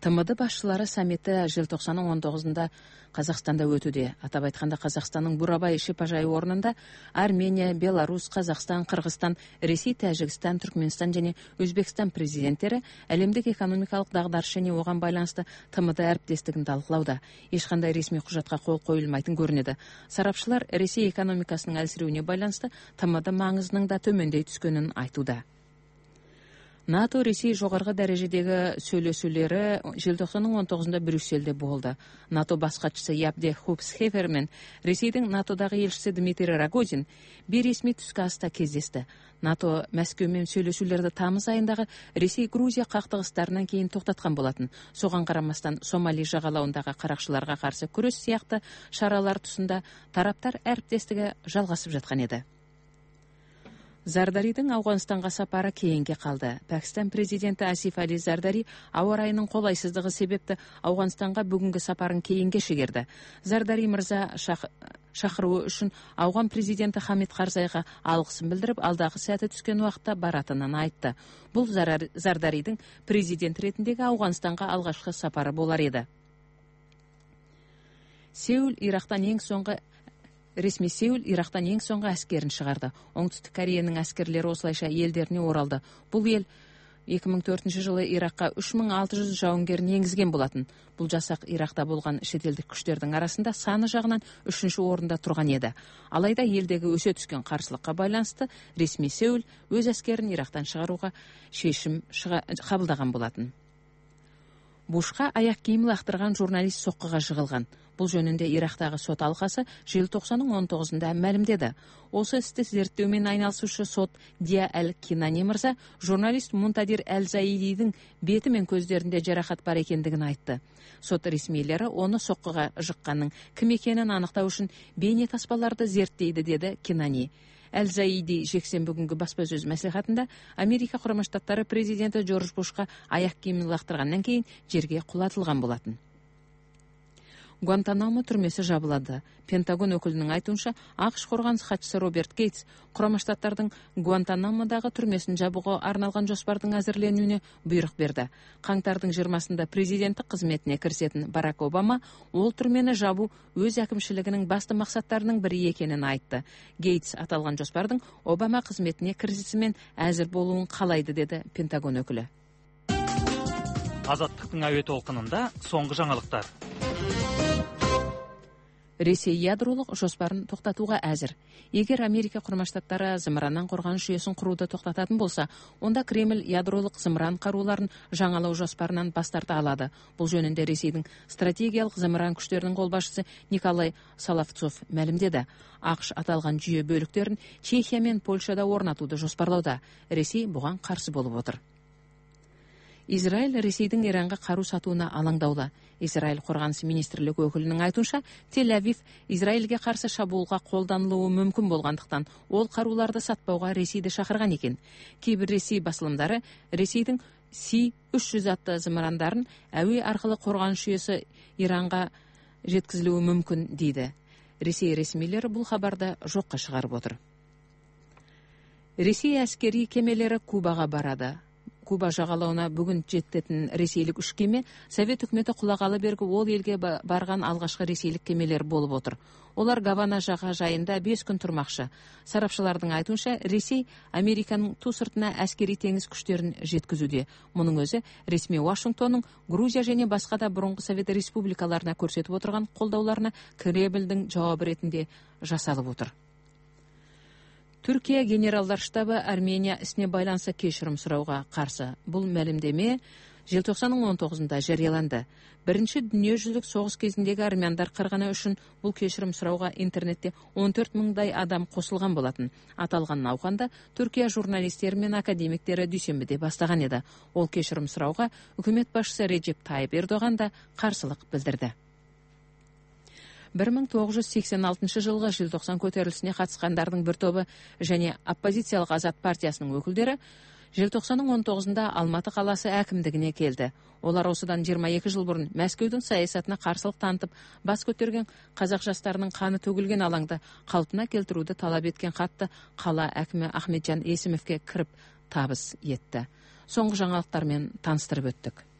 ТМД басшылары саммиті желтоқсанның 19-ында Қазақстанда өтуде. Атап айтқанда Қазақстанның Бурабай шипажайы орнында Армения, Беларусь, Қазақстан, Қырғызстан, Ресей, Тәжікстан, Түркменстан және Өзбекстан президенттері әлемдік экономикалық дағдарыс және оған байланысты ТМД әріптестігін талқылауда. Ешқандай ресми құжатқа қол қойылмайтын көрінеді. Сарапшылар Ресей экономикасының әлсіреуіне байланысты ТМД маңызының да төмендей түскенін айтуда. НАТО Ресей жоғарғы дәрежедегі сөйлесулері желтоқсанның 19-ында Брюссельде болды. НАТО бас хатшысы Ябде Хупсхефер мен Ресейдің НАТОдағы елшісі Дмитрий Рогозин бейресми түскі аста кездесті. НАТО Мәскеумен сөйлесулерді тамыз айындағы Ресей-Грузия қақтығыстарынан кейін тоқтатқан болатын. Соған қарамастан Сомали жағалауындағы қарақшыларға қарсы күрес сияқты шаралар тұсында тараптар әріптестігі жалғасып жатқан еді. Зардаридің Ауғанстанға сапары кейінге қалды. Пәкістан президенті Асиф Али Зардари ауа райының қолайсыздығы себепті Ауғанстанға бүгінгі сапарын кейінге шегерді. Зардари мырза шақыруы үшін ауған президенті Хамид Қарзайға алғысын білдіріп, алдағы сәті түскен уақытта баратынын айтты. Бұл Зардаридің президент ретіндегі Ауғанстанға алғашқы сапары болар еді. Ресми Сеул Ирактан ең соңғы әскерін шығарды. Оңтүстік Кореяның әскерлері осылайша елдеріне оралды. Бұл ел 2004 жылы Иракқа 3600 жауынгерін енгізген болатын. Бұл жасақ Иракта болған шетелдік күштердің арасында саны жағынан 3-ші орында тұрған еді. Алайда елдегі өсе түскен қарсылыққа байланысты ресми Сеул өз әскерін Ирактан шығаруға шешім қабылдаған болатын. Бушқа аяқ киім лақтырған журналист соққыға жығылған. Бұл жөнінде Ирактағы сот алқасы желтоқсанның 19-ында мәлімдеді. Осы істі зерттеумен айналысушы сот Дия Әл-Кинани мырза журналист Мунтадир Әл-Заидидің беті мен көздерінде жарақат бар екендігін айтты. Сот ресмилері оны соққыға жыққанның кім екенін анықтау үшін бейнетаспаларды зерттейді, деді Кинани. Әл-Заиди жексенбі күнгі баспасөз мәслихатында Америка Құрама Штаттары президенті Джордж Бушқа аяқ киімін лақтырғаннан кейін жерге құлатылған болатын. Гуантанамо түрмесі жабылады. Пентагон өкілінің айтуынша, ақш қорғаныс хатшысы Роберт Гейтс Құрама Штаттардың Гуантанамодағы түрмесін жабуға арналған жоспардың әзірленуіне бұйрық берді. Қаңтардың 20-сында президенттік қызметіне кірісетін Барак Обама ол түрмені жабу өз әкімшілігінің басты мақсаттарының бірі екенін айтты. Гейтс аталған жоспардың Обама қызметіне кірісісімен әзір болуын қалайды, деді Пентагон өкілі. Азаттықтың әуе толқынында соңғы жаңалықтар. Ресей ядролық жоспарын тоқтатуға әзір. Егер Америка Құрама Штаттары зымыраннан қорғаныс жүйесін құруды тоқтататын болса, онда Кремль ядролық зымыран қаруларын жаңалау жоспарынан бас тарта алады. Бұл жөнінде Ресейдің стратегиялық зымыран күштерінің қолбасшысы Николай Соловцов мәлімдеді. ақш аталған жүйе бөліктерін Чехия мен Польшада орнатуды жоспарлауда. Ресей бұған қарсы болып отыр. Израиль Ресейдің Иранға қару сатуына алаңдаулы. Израиль қорғаныс министрлігі өкілінің айтуынша, Тель-Авив Израильге қарсы шабуылға қолданылуы мүмкін болғандықтан, ол қаруларды сатпауға Ресейді шақырған екен. Кейбір Ресей басылымдары Ресейдің Си-300 атты зымырандарын әуе арқылы қорғаныс жүйесі Иранға жеткізілуі мүмкін дейді. Ресей ресмилері бұл хабарды жоққа шығарып отыр. Ресей әскери кемелері Кубаға барады. Куба жағалауына бүгін жететін ресейлік үш кеме Совет үкіметі құлағалы бергі ол елге барған алғашқы ресейлік кемелер болып отыр. Олар Гавана жағажайында 5 күн тұрмақшы. Сарапшылардың айтуынша, Ресей Американың ту сыртына әскери теңіз күштерін жеткізуде. Мұның өзі ресми Вашингтонның Грузия және басқа да бұрынғы Совет республикаларына көрсетіп отырған қолдауларына Кремльдің жауабы ретінде жасалып отыр. Түркия генералдар штабы Армения ісіне байланысты кешірім сұрауға қарсы. Бұл мәлімдеме желтоқсанның 19-ында жарияланды. Бірінші дүниежүзілік соғыс кезіндегі армяндар қырғыны үшін бұл кешірім сұрауға интернетте 14 мыңдай адам қосылған болатын. Аталған науқанда Түркия журналистері мен академиктері дүйсенбіде бастаған еді. Ол кешірім сұрауға үкімет басшысы Реджеп Тайып Ердоған да қарсылық білдірді. 1986 жылғы желтоқсан көтерілісіне қатысқандардың бір тобы және оппозициялық Азат партиясының өкілдері желтоқсанның 19-ында Алматы қаласы әкімдігіне келді. Олар осыдан 22 жыл бұрын Мәскеудің саясатына қарсылық танытып, бас көтерген қазақ жастарының қаны төгілген алаңды қалпына келтіруді талап еткен хатты қала әкімі Ахметжан Есімовке кіріп табыс етті. Соңғы жаңалықтармен таныстырып өттік.